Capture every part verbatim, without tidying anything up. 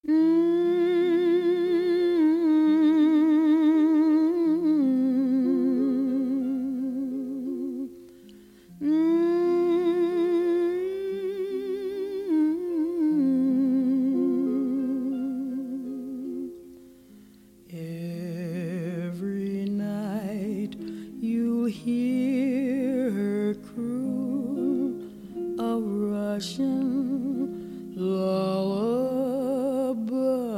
Every night you'll hear her croon a Russian lullaby,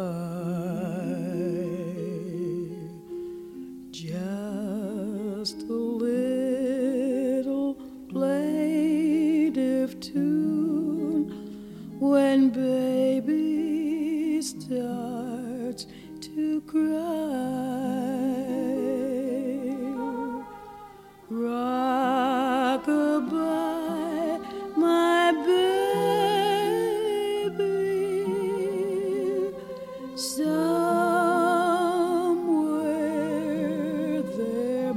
just a little plaintive tune when baby starts to cry. Rock-a-bye, my baby, somewhere there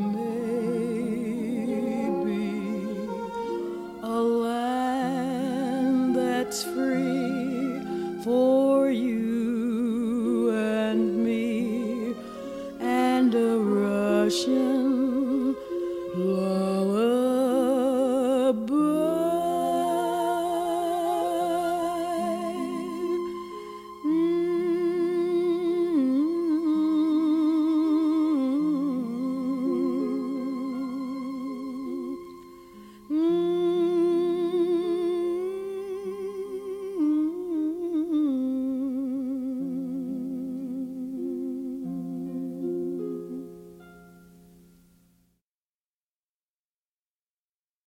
may be a land that's free for you and me, and a Russian